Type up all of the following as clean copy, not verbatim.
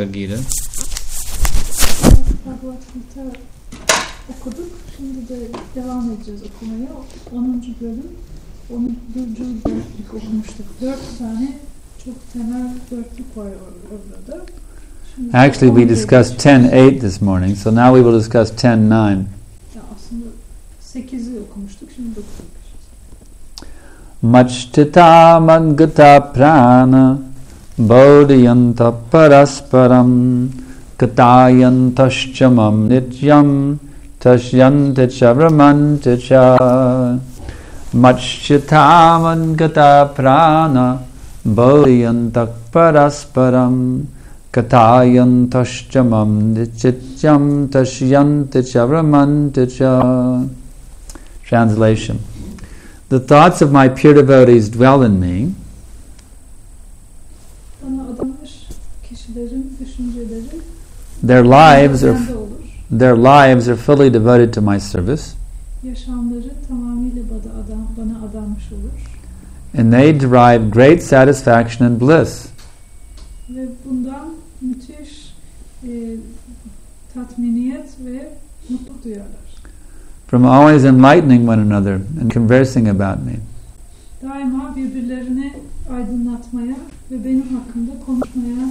Gita. Bhagavad Gita okuduk. Şimdi de devam edeceğiz okumaya. 10. bölüm, 10. dörtlük okumuştuk. 4 tane çok temel dörtlük var orada. Şimdi Actually, we discussed 10:8 this morning, so now we will discuss 10:9. Aslında 8'i okumuştuk, şimdi 9'u okuyacağız. Machchita mangata prana bodhiyanta parasparam katayantaschamam nityam tashyante chavramante cha. Machchita mangata prana bodhiyanta parasparam katayantaschamam nityam tashyante chavramante cha. Translation. The thoughts of my pure devotees dwell in me. Their lives are fully devoted to my service. And they derive great satisfaction and bliss. From always enlightening one another and conversing about me. Daima birbirlerini aydınlatmaya ve benim hakkımda konuşmaya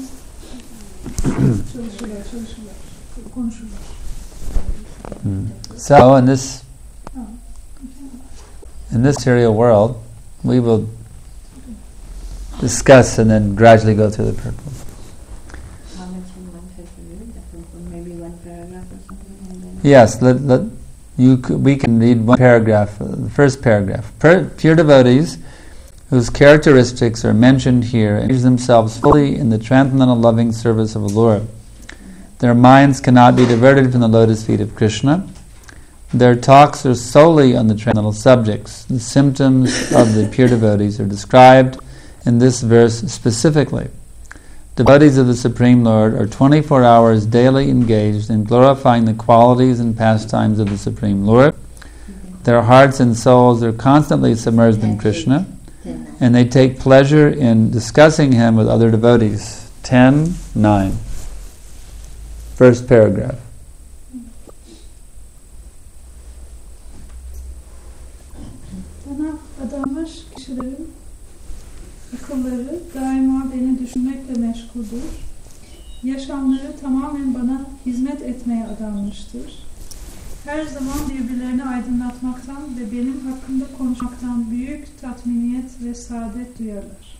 konuşurlar. So in this material world, we will discuss and then gradually go through the purpose. Yes, we can read one paragraph, the first paragraph. Pure devotees, whose characteristics are mentioned here, engage themselves fully in the transcendental loving service of the Lord. Their minds cannot be diverted from the lotus feet of Krishna. Their talks are solely on the transcendental subjects. The symptoms of the pure devotees are described in this verse specifically. Devotees of the Supreme Lord are 24 hours daily engaged in glorifying the qualities and pastimes of the Supreme Lord. Their hearts and souls are constantly submerged in Krishna, and they take pleasure in discussing Him with other devotees. 10:9. First paragraph. Akılları daima beni düşünmekle meşguldür. Yaşamları tamamen bana hizmet etmeye adanmıştır. Her zaman birbirlerini aydınlatmaktan ve benim hakkımda konuşmaktan büyük tatminiyet ve saadet duyarlar.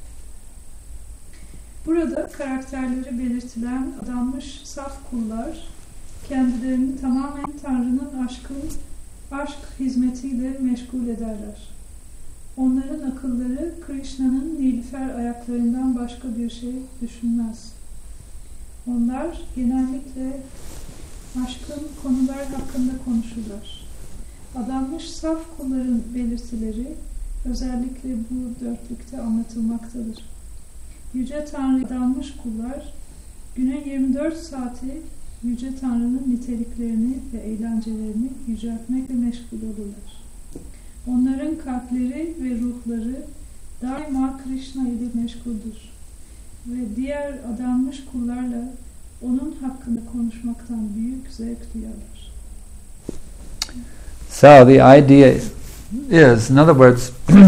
Burada karakterleri belirtilen adanmış saf kullar, kendilerini tamamen Tanrı'nın aşk hizmetiyle meşgul ederler. Onların akılları Krishna'nın nilüfer ayaklarından başka bir şey düşünmez. Onlar genellikle aşkın konular hakkında konuşurlar. Adanmış saf kulların belirtileri özellikle bu dörtlükte anlatılmaktadır. Yüce Tanrı adanmış kullar günün 24 saati Yüce Tanrı'nın niteliklerini ve eğlencelerini yüceltmekle meşgul olurlar. Onların kalpleri ve ruhları daima Krishna ile meşguldür ve diğer adanmış kullarla onun hakkında konuşmaktan büyük zevk duyarlar. So the idea is, in other words,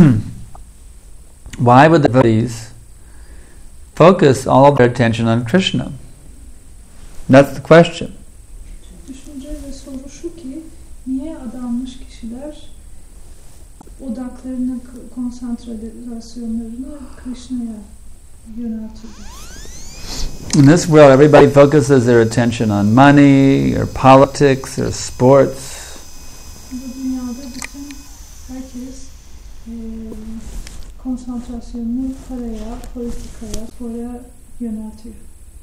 why would the devotees focus all of their attention on Krishna? That's the question. Düşünce ve soru şu ki, niye adanmış kişiler odaklarını, konsantrasyonlarını Krishna'ya yöneltiyorlar? In this world, everybody focuses their attention on money, or politics, or sports. Bu dünyada bütün herkes konsantrasyonunu paraya, politikaya, spora yöneltiyor.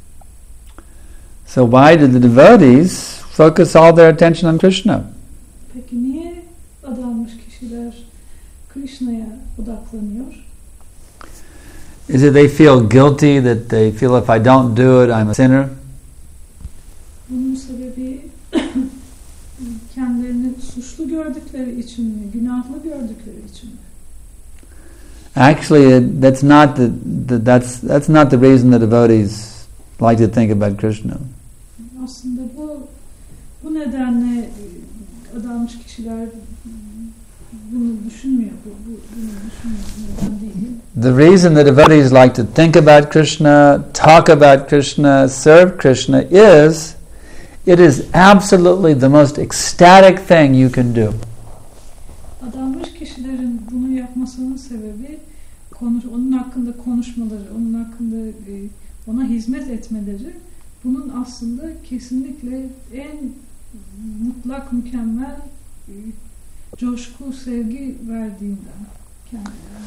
So why did the devotees focus all their attention on Krishna? Peki niye adanmış kişiler Krishna'ya odaklanıyor? Is it they feel guilty, that they feel if I don't do it, I'm a sinner? Bunun sebebi kendilerini suçlu gördükleri için mi, günahlı gördükleri için mi? Actually, that's not the reason the devotees like to think about Krishna. Aslında bu nedenle adanmış kişiler bunu düşünmüyor. Bunu düşünmüyor. Neden değil? The reason the devotees like to think about Krishna, talk about Krishna, serve Krishna is it is absolutely the most ecstatic thing you can do. Adanmış kişilerin bunu yapmasının sebebi onun hakkında konuşmaları, onun hakkında ona hizmet etmeleri. Bunun aslında kesinlikle en mutlak, mükemmel coşku, sevgi verdiğinden kendilerine.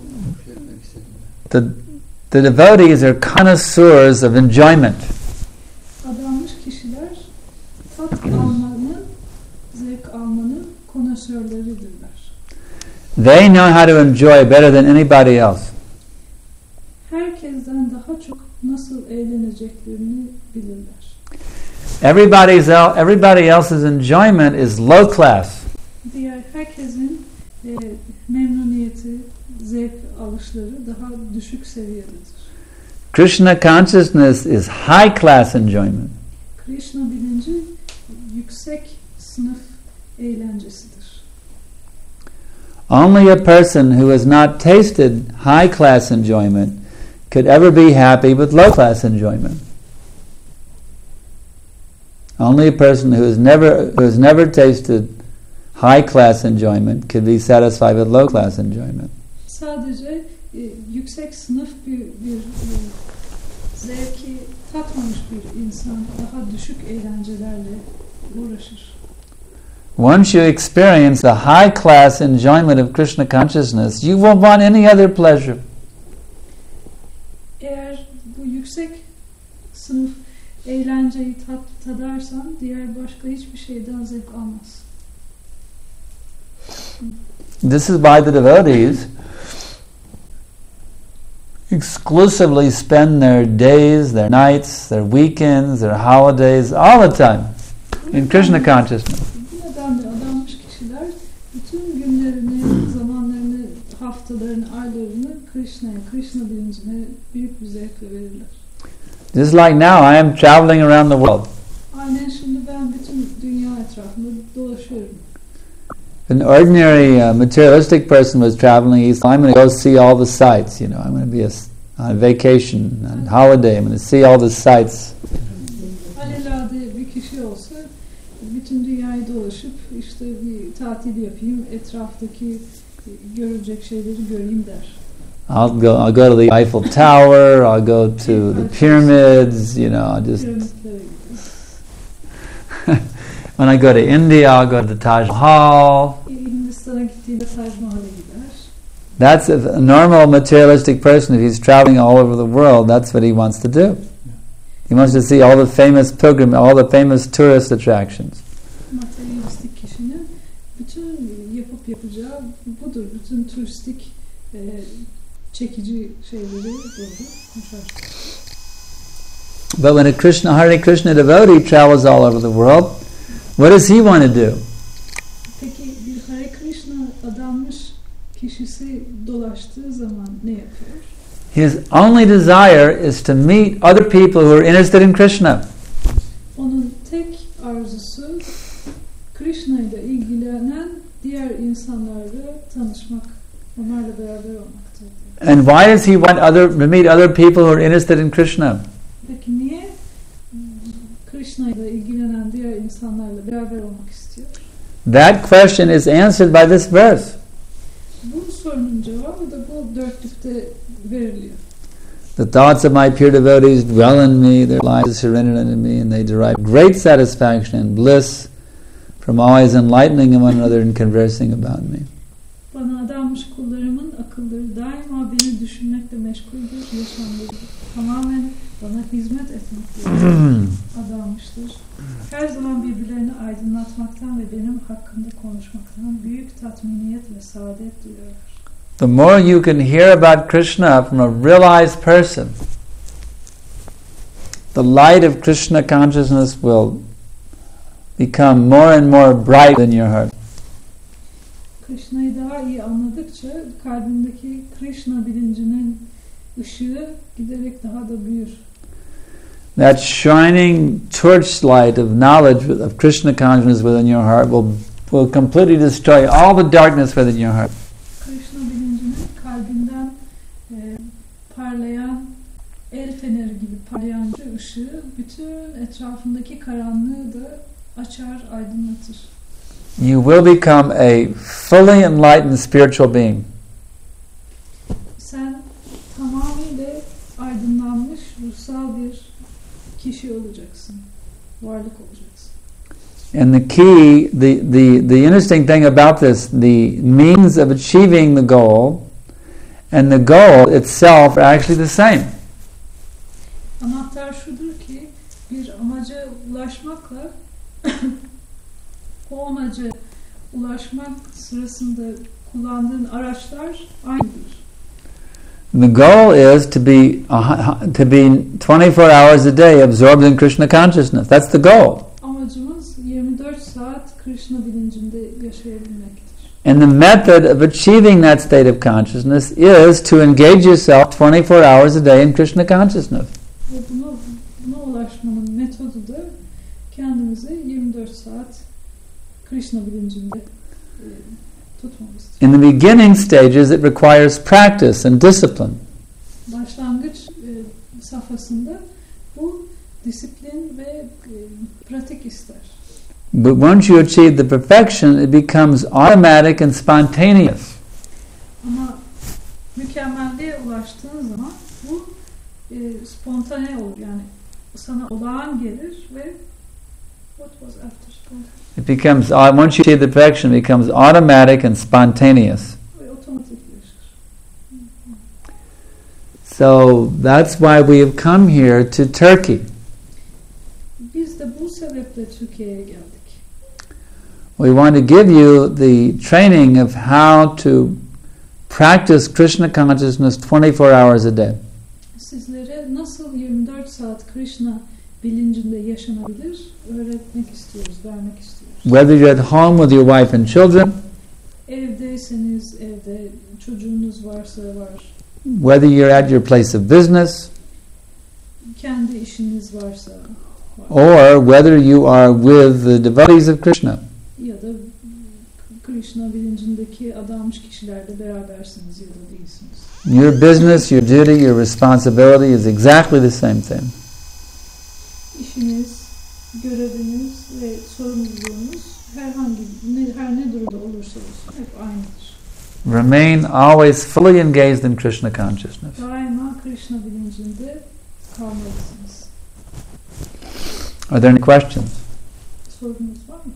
The devotees are connoisseurs of enjoyment. Adanmış kişiler tat almanın, zevk almanın konnoissörleridirler. They know how to enjoy better than anybody else. Herkesten daha çok nasıl eğleneceklerini bilirler. Everybody else's enjoyment is low class. Diğer herkesin memnuniyeti, zevk alışları daha düşük seviyededir. Krishna consciousness is high class enjoyment. Krishna bilinci yüksek sınıf eğlencesidir. Only a person who has not tasted high class enjoyment could ever be happy with low class enjoyment. Only a person who has never tasted high class enjoyment could be satisfied with low class enjoyment. Sadece yüksek sınıf bir zevki tatmamış bir insan daha düşük eğlencelerle uğraşır. Once you experience the high class enjoyment of Krishna consciousness, you won't want any other pleasure. Eğer bu yüksek sınıf eğlenceyi tadarsan diğer başka hiçbir şeyden zevk almaz. This is why the devotees exclusively spend their days, their nights, their weekends, their holidays, all the time in Krishna consciousness. Bu nedenle adanmış kişiler bütün günlerini, zamanlarını, haftalarını, aylarını Krishna bilincine büyük bir zevkle verirler. Just like now, I am traveling around the world. Aynen şimdi ben bütün dünya etrafında dolaşıyorum. An ordinary materialistic person was traveling. He's, I'm going to go see all the sights. I'm going to be on vacation, on holiday. I'm going to see all the sights. Alelade bir kişi olsa bütün dünyayı dolaşıp işte bir tatil yapayım, etraftaki görülecek şeyleri göreyim der. I'll go to the Eiffel Tower. I'll go to the pyramids. I'll just. When I go to India, I'll go to the Taj Mahal. That's a normal materialistic person. If he's traveling all over the world, that's what he wants to do. He wants to see all the famous all the famous tourist attractions. Materyalistik kişinin bütün yapacağı budur. Bütün turistik çekici şeyleri doğru koşar. But when a Hare Krishna devotee travels all over the world, what does he want to do? Peki bir Hare Krishna adanmış kişisi dolaştığı zaman ne yapıyor? His only desire is to meet other people who are interested in Krishna. Onun tek arzusu Krishna ile ilgilenen diğer insanlarla tanışmak, onlarla beraber olmaktır. And why does he want to meet other people who are interested in Krishna? Peki niye Krishna ile ilgilenen diğer insanlarla beraber olmak istiyor? That question is answered by this verse. Bu sorunun cevabı da bu dörtlükte veriliyor. The thoughts of my pure devotees dwell in me, their lives are surrendered unto me, and they derive great satisfaction and bliss from always enlightening one another and conversing about me. Bana adanmış kullarımın akılları daima beni düşünmekle meşguldür, yaşamları tamamen bana hizmet etmekle adanmıştır. Her zaman birbirlerini aydınlatmaktan ve benim hakkında konuşmaktan büyük tatminiyet ve saadet duyuyorlar. The more you can hear about Krishna from a realized person, the light of Krishna consciousness will become more and more bright in your heart. Krishna'yı daha iyi anladıkça kalbindeki Krishna bilincinin ışığı giderek daha da büyür. that shining torchlight of knowledge of Krishna consciousness within your heart will completely destroy all the darkness within your heart. Krishna bilincinin kalbinden parlayan el feneri gibi parlayan ışığı bütün etrafındaki karanlığı da açar, aydınlatır. You will become a fully enlightened spiritual being. Sen tamamıyla aydınlanmış ruhsal bir kişi olacaksın, varlık olacaksın. And the key, the interesting thing about this, the means of achieving the goal and the goal itself are actually the same. Anahtar şudur ki bir amaca ulaşmakla o amaca ulaşmak sırasında kullandığın araçlar aynıdır. The goal is to be 24 hours a day absorbed in Krishna consciousness. That's the goal. Amacımız 24 saat Krishna bilincinde yaşayabilmektir. And the method of achieving that state of consciousness is to engage yourself 24 hours a day in Krishna consciousness. Ve buna ulaşmanın metodu da kendimizi 24 saat Krishna bilincinde tutmamızdır. In the beginning stages, it requires practice and discipline. Başlangıç safhasında bu disiplin ve pratik ister. But once you achieve the perfection, it becomes automatic and spontaneous. Ama mükemmelliğe ulaştığın zaman bu spontane olur. Yani sana olağan gelir ve what was after spontaneous? It becomes, once you achieve the perfection, it becomes automatic and spontaneous. Ve otomatikleşir. So that's why we have come here to Turkey. Biz de bu sebeple Türkiye'ye geldik. We want to give you the training of how to practice Krishna consciousness 24 hours a day. Sizlere nasıl 24 saat Krishna bilincinde yaşanabilir öğretmek istiyoruz, vermek istiyoruz. Whether you're at home with your wife and children, Evdeyseniz evde, çocuğunuz varsa var. whether you're at your place of business, Kendi işiniz varsa var. or whether you are with the devotees of Krishna. Ya da Krishna bilincindeki adanmış kişilerle berabersiniz ya da değilsiniz. Your business, your duty, your responsibility is exactly the same thing. İşiniz, göreviniz ve sorumluluğunuz her ne durumda olursa olsun hep aynıdır. Remain always fully engaged in Krishna consciousness. Daima Krishna bilincinde kalmalısınız. Are there any questions? Sorunuz var mı?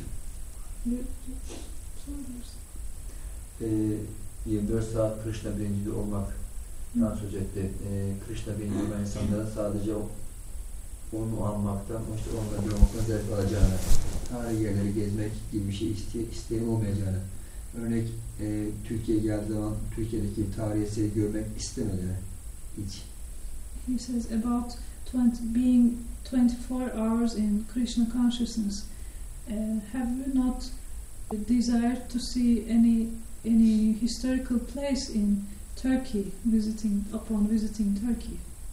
24 saat Krishna bilincinde olmaktan söz etti. Krishna bilincinde olan insanların sadece onu almaktan, işte onunla bir olmaktan zevk alacağını, tarihi yerleri gezmek gibi bir şey isteyen olmayacağını. Örnek Türkiye'ye geldiği zaman Türkiye'deki tarihi eseri görmek istemediğini hiç. He says about being 24 hours in Krishna consciousness. Have you not desired to see any historical place in Turkey upon visiting Turkey?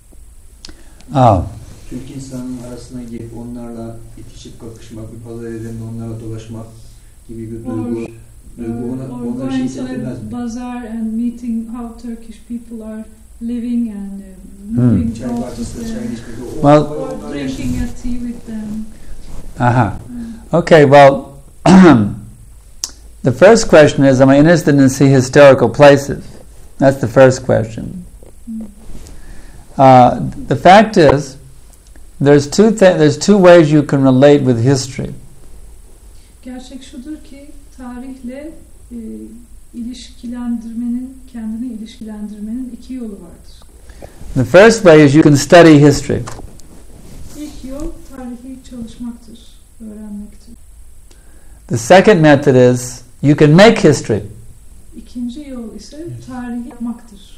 Türk insanının arasına girip onlarla itişip kakışmak, bir pazar yerinde onlarla dolaşmak gibi bir duygu or going to a bazaar and meeting how Turkish people are living and moving clothes or drinking a tea with them. Okay, well, the first question is, am I interested in see historical places? That's the first question. The fact is, there's two ways you can relate with history. Gerçek şudur ki tarihle kendini ilişkilendirmenin iki yolu vardır. The first way is you can study history. İlk yol tarihi çalışmaktır, öğrenmektir. The second method is you can make history. İkinci yol ise tarihi yapmaktır.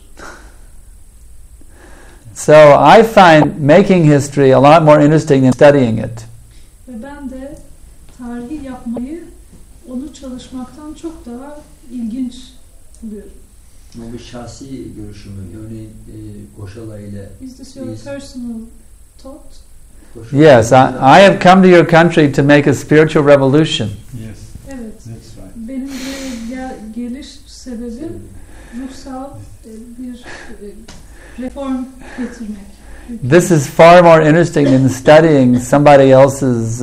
So I find making history a lot more interesting than studying it. Ve ben de tarihi yapmayı onu çalışmaktan çok daha ilginç buluyorum. Bu bir şahsi görüşümü. Örneğin Goşala ile Is this your personal taught. Yes, I have come to your country to make a spiritual revolution. Yes, Evet. that's right. Benim buraya geliş sebebim ruhsal bir reform getirmek. This is far more interesting than studying somebody else's,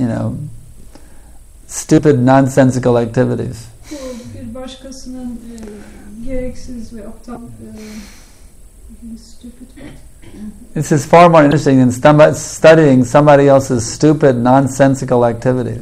stupid, nonsensical activities. Bu bir başkasının gereksiz ve aptal stupid what? This is far more interesting than studying somebody else's stupid, nonsensical activities.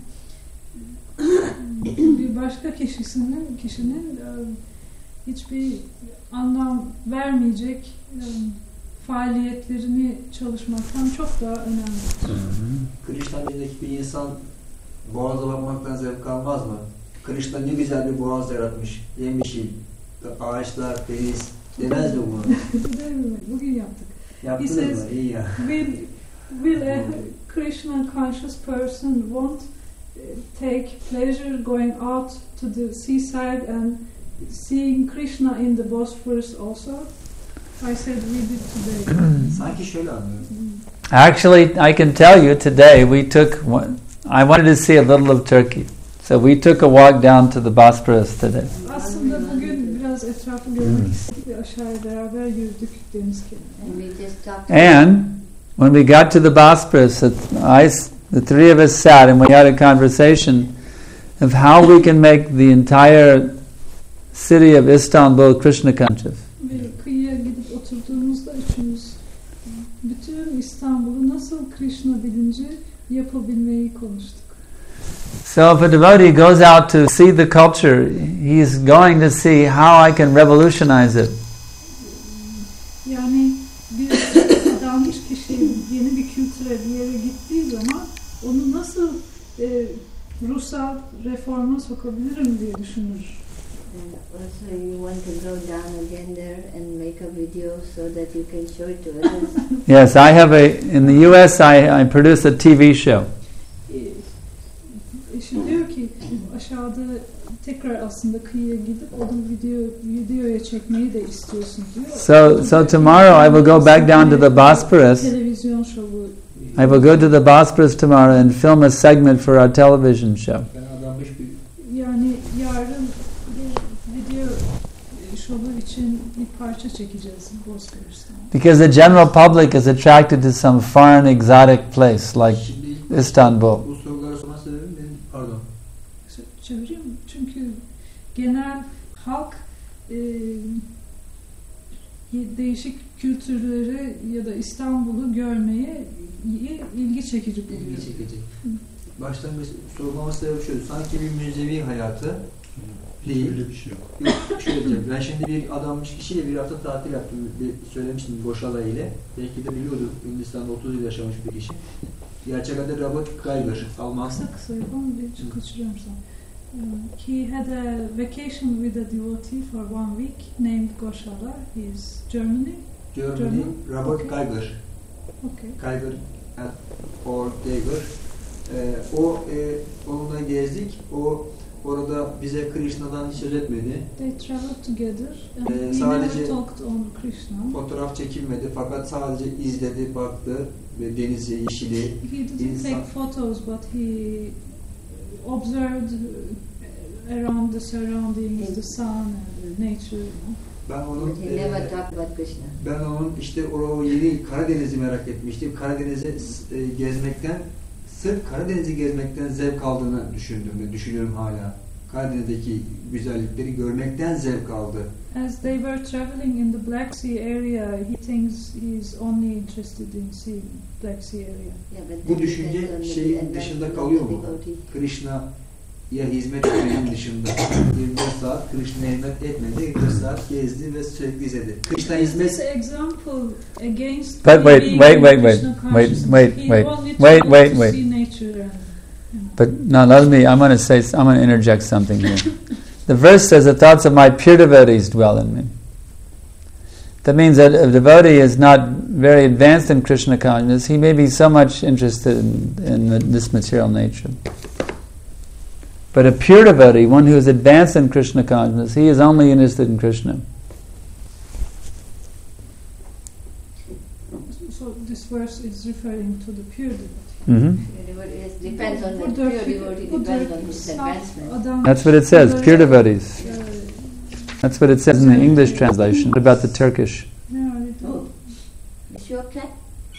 Bir başka kişinin hiçbir anlam vermeyecek faaliyetlerini çalışmaktan çok daha önemli. Krishna dinindeki bir insan boğaza bakmaktan zevk almaz mı? Krishna ne güzel bir boğaz yaratmış, yemişil, ağaçlar, deniz, demez mi bunu? Bugün yaptık. Yaptınız mı? İyi ya. Will a Krishna conscious person won't take pleasure going out to the seaside and seeing Krishna in the Bosphorus also? I said we did today. Sanki şöyle anlıyorum. Actually, I can tell you today I wanted to see a little of Turkey. So we took a walk down to the Bosporus today. Aslında bugün biraz etrafı görmek istedik ve aşağıya beraber yürüdük deniz kenarına. And when we got to the Bosporus, the three of us sat and we had a conversation of how we can make the entire city of Istanbul Krishna conscious. Ve kıyıya gidip oturduğumuzda üçümüz bütün İstanbul'u nasıl Krishna bilinci yapabilmeyi konuştuk. So if a devotee goes out to see the culture, he's going to see how I can revolutionize it. Yani bir adanmış kişi yeni bir kültüre bir yere gittiği zaman onu nasıl ruhsal reforma sokabilirim diye düşünür. Also, you want to go down again there and make a video so that you can show it to others? Yes, in the US I produce a TV show. Şimdi diyor ki aşağıda tekrar aslında kıyıya gidip onu videoya çekmeyi de istiyorsun diyor. So tomorrow I will go back down to the Bosporus. Televizyon şovu. I will go to the Bosporus tomorrow and film a segment for our television show. Yani yarın bir video şovu için bir parça çekeceğiz Bosporus'tan. Because the general public is attracted to some foreign exotic place like Istanbul. Bu soruları sorma sebebim benim, pardon. Çevireyim mi? Çünkü genel halk değişik kültürleri ya da İstanbul'u görmeye ilgi çekici buluyor. İlgi çekici. Başlangıç sormama sebebi şöyle, sanki bir müzevi hayatı değil. Öyle bir şey yok. Şöyle diyeceğim, ben şimdi bir adanmış kişiyle bir hafta tatil yaptım, söylemiştim Boşala ile. Belki de biliyordu, Hindistan'da 30 yıl yaşamış bir kişi. Gerçek adı Robert Geiger, Alman. Kısa yapalım, bir kaçırıyorum sana. He had a vacation with a devotee for 1 week named Goshala. He is Germany. Robert Okay. Geiger. Okay. Geiger or Geiger. Onunla gezdik. O orada bize Krishna'dan hiç söz etmedi. They traveled together and we sadece never talked on Krishna. Fotoğraf çekilmedi fakat sadece izledi, baktı ve denizi, yeşili. He didn't take photos but he observed around the surroundings, the sun and nature. Ben onun He never talked about Krishna. ben onun işte o yeni Karadeniz'i merak etmiştim. Karadeniz'i gezmekten, sırf Karadeniz'i gezmekten zevk aldığını düşündüm ve düşünüyorum hala. Karadeniz'deki güzellikleri görmekten zevk aldı. As they were traveling in the Black Sea area, he thinks he's only interested in seeing Black Sea area. Bu düşünce şeyin dışında kalıyor mu? Krishna'ya hizmet etmenin dışında. 24 saat Krishna'ya hizmet etmedi, 24 saat gezdi ve sürekli izledi. Krishna Is hizmet... this example against But wait. being Krishna conscious? He only traveled to see nature and, But now I'm going to interject something here. The verse says, the thoughts of my pure devotees dwell in me. That means that if a devotee is not very advanced in Krishna consciousness, he may be so much interested in this material nature. But a pure devotee, one who is advanced in Krishna consciousness, he is only interested in Krishna. so this this verse is referring to the pure devotee. It depends on the pure devotee, depends on his advancement. That's what it says, pure devotees. That's what it says in the English translation. What about the Turkish? Oh, is your cat?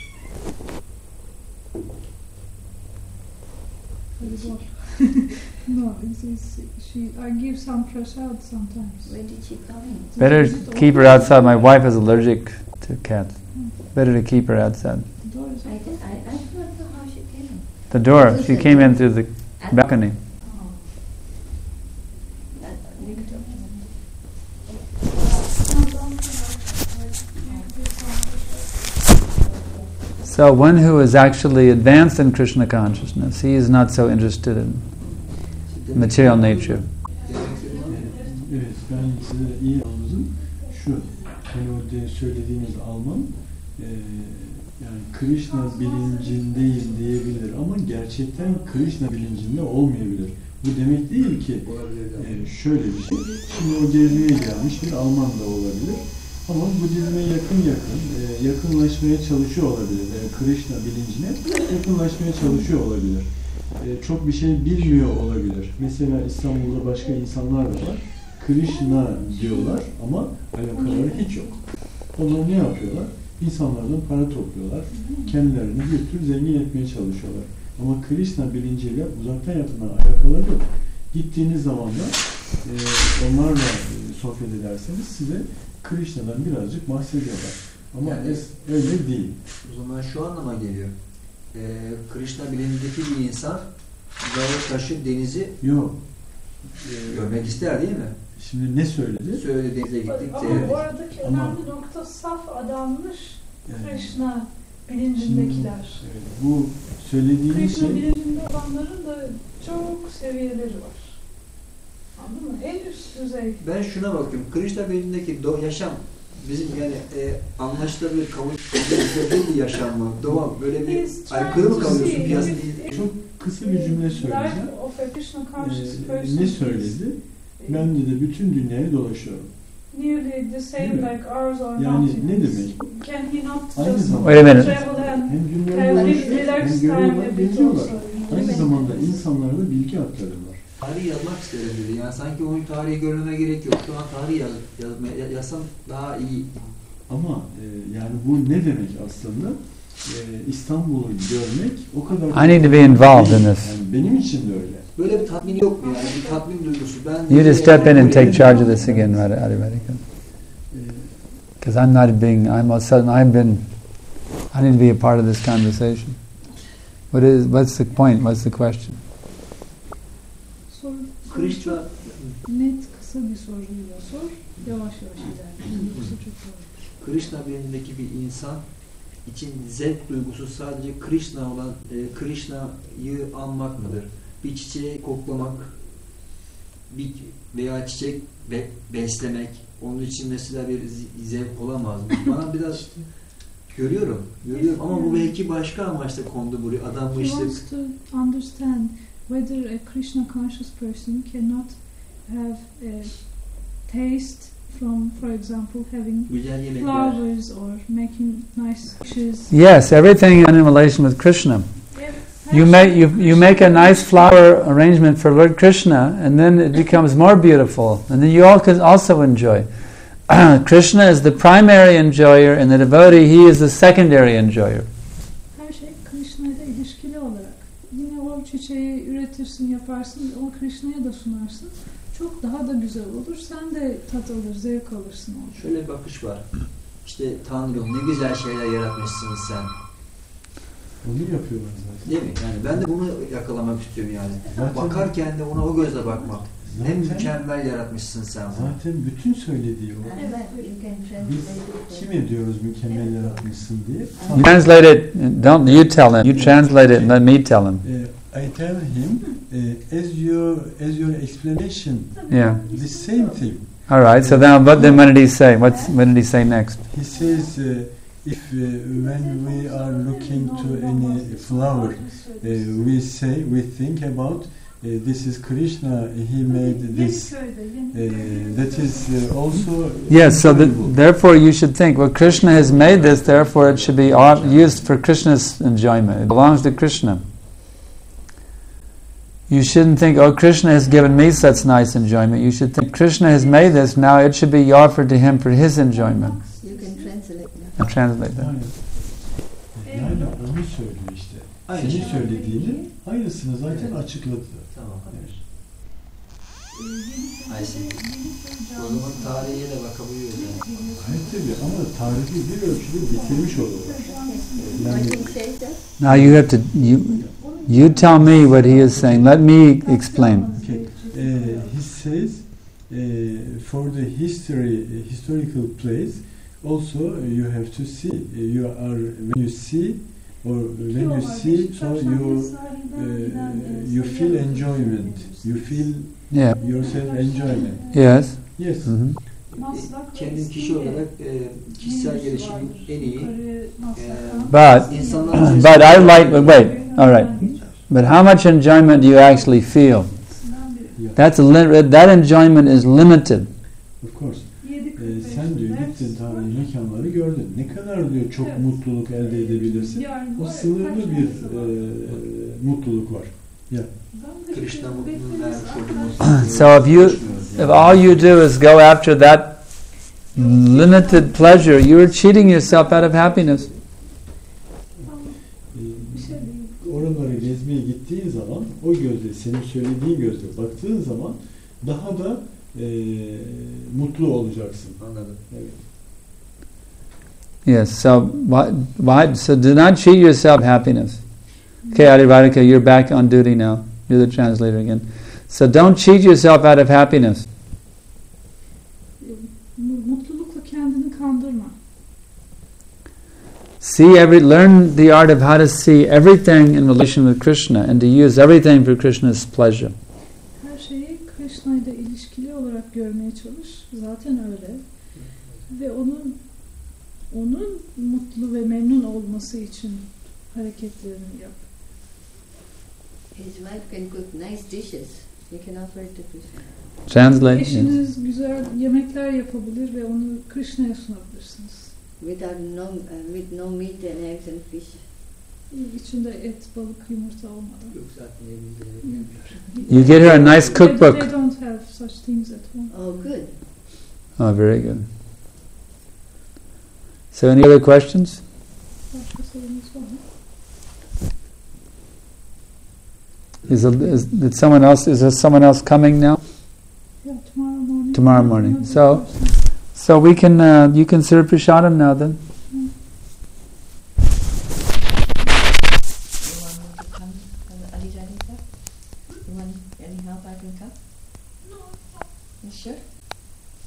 No, I give some prasad sometimes. Where did she come in? Better keep her outside. My wife is allergic to cats. Better to keep her outside. I don't know how she came in. The door. She came in through the balcony. So one who is actually advanced in Krishna consciousness, he is not so interested in material nature. Evet, ben size iyi anladım. Şu, hani o söylediğiniz Alman, yani Krishna bilincindeyim diyebilir ama gerçekten Krishna bilincinde olmayabilir. Bu demek değil ki şöyle bir şey. Şimdi o gezmeye gelmiş bir Alman da olabilir. Ama Budizm'e yakınlaşmaya çalışıyor olabilir. Krishna bilincine yakınlaşmaya çalışıyor olabilir. Çok bir şey bilmiyor olabilir. Mesela İstanbul'da başka insanlar da var. Krishna diyorlar ama alakaları hiç yok. Onlar ne yapıyorlar? İnsanlardan para topluyorlar. Kendilerini bir tür zengin etmeye çalışıyorlar. Ama Krishna bilinciyle uzaktan yakından alakaları yok. Gittiğiniz zaman da onlarla sohbet ederseniz size Krishna'dan birazcık bahsediyorlar. Ama yani, öyle değil. O zaman şu anlama geliyor. Krishna bilincindeki bir insan dağı, taşı, denizi görmek ister değil mi? Şimdi ne söyledi? Söyledi, denize gittik. Ama oradaki önemli nokta saf adanmış Krishna bilincindekiler. Şimdi, bu söylediğiniz Krishna şey... bilincinde olanların da çok seviyeleri var. Anladın mı? En üst düzey. Ben şuna bakıyorum. Krishna bilincindeki yaşam bizim yani anlaşılabilir, kabul edilebilir bir yaşam mı? Doğal, böyle bir aykırı mı kalıyorsun piyasada? Çok kısa bir cümle söyleyeceğim. Ne söyledi? Ben de bütün dünyayı dolaşıyorum. Nearly the same like ours or yani not. Ne demek? Can he not Aynı just zamanda travel and hem dünyayı dolaşıyor, hem görüyorlar, geziyorlar. Aynı also? zamanda insanlara da bilgi aktarıyorlar. Tarihi yazmak isterim dedi. Yani sanki onun tarihi görmeme gerek yok. Şu an tarihi yazsam daha iyi. Ama yani bu ne demek aslında? İstanbul'u görmek o kadar... I need to be involved in this. Yani benim için de öyle. Böyle bir tatmin yok mu yani? Bir tatmin duygusu. Ben You just step in and take charge of this again, Radhika. Because I'm not being, I'm all of a sudden, I need to be a part of this conversation. What's the point? What's the question? Krishna net kısa bir soruyla sor, yavaş yavaş ilerleyelim. Yoksa çok zor. Krishna bilincindeki bir insan için zevk duygusu sadece Krishna olan Krishna'yı anmak mıdır? Bir çiçeği koklamak, veya çiçek beslemek, onun için mesela bir zevk olamaz mı? Bana biraz görüyorum ama bu belki başka amaçla kondu buraya. Adam bu He işte... wants to understand whether a Krishna conscious person cannot have a taste from, for example, having flowers or making nice dishes. Yes, everything in relation with Krishna. You make a nice flower arrangement for Lord Krishna, and then it becomes more beautiful, and then you all can also enjoy. Krishna is the primary enjoyer, and the devotee, he is the secondary enjoyer. Her şey Krishna ile ilişkili olarak. Yine o çiçeği üretirsin, yaparsın, o Krishna'ya da sunarsın. Çok daha da güzel olur. Sen de tat alır, zevk alırsın. Şöyle bir bakış var. İşte Tanrım ne güzel şeyler yaratmışsın sen. Onu yapıyorlar zaten. Değil mi? Yani ben de bunu yakalamak istiyorum yani. Zaten, bakarken de ona o gözle bakmak. Ne mükemmel yaratmışsın sen. Zaten bütün söylediği o. Biz kime diyoruz mükemmel yaratmışsın diye? You translate it, don't you tell him. You translate it and let me tell him. I tell him as your explanation. Yeah. The same thing. All right. So then, what did he say? What did he say next? He says, if when we are looking to any flower, we think about this is Krishna, he made this, that is also Yes, so enjoyable. therefore you should think, well, Krishna has made this, therefore it should be used for Krishna's enjoyment. It belongs to Krishna. You shouldn't think, oh, Krishna has given me such nice enjoyment. You should think, Krishna has made this, now it should be offered to him for his enjoyment. You can translate now. And translate that. Yani onu söylüyor işte. Aynı Senin şey. söylediğinin aynısını zaten açıkladı. Tamam. Evet. I see. O zaman tarihe de bakabiliyoruz yani. Hayır tabii ama tarihi bir ölçüde bitirmiş oluyorlar. I Yani can say that. Now you have to, you tell me what he is saying. Let me explain. okay. He says for the historical place also you have to see. You are when you see or when you see, so you feel enjoyment. You feel Yeah. yourself enjoyment. Yes. Yes. Mhm. Kendin kişi olarak kişisel gelişimin en iyi But insanlar but I like. Wait. All right. But how much enjoyment do you actually feel? That's that enjoyment is limited. Of course. Sen diyor gittin tarihi mekanları gördün. Ne kadar diyor çok mutluluk elde edebilirsin. O sınırlı bir mutluluk var. Ya. Krishna mutluluğunu vermiş olduğumuz. So if all you do is go after that limited pleasure, you are cheating yourself out of happiness. Oraları gezmeye gittiğin zaman o gözle, senin söylediğin gözle baktığın zaman daha da mutlu olacaksın. Anladım. Evet. Yes. So so do not cheat yourself happiness. Okay, Adivarika, you're back on duty now. You're the translator again. So don't cheat yourself out of happiness. Mutlulukla kendini kandırma. Learn the art of how to see everything in relation with Krishna and to use everything for Krishna's pleasure. Her şeyi Krishna ile ilişkili olarak görmeye çalış. Zaten öyle. Ve onun mutlu ve memnun olması için hareketlerini yap. His wife can cook nice dishes. You can offer it to Krishna. Translate. Yes. Eşiniz güzel yemekler yapabilir ve onu Krishna'ya sunabilirsiniz. With no meat and eggs and fish. İçinde et, balık, yumurta olmadan. Yok zaten evimizde yapıyorlar. You get her a nice cookbook. They don't have such things at home. Oh, good. Oh, very good. So any other questions? Başka sorunuz var mı? Is there someone else coming now? Yeah, tomorrow morning. Tomorrow morning. So we can you can serve prasadam now then. You want me to come, Ali Radhika? You want any help I can come? No. You sure?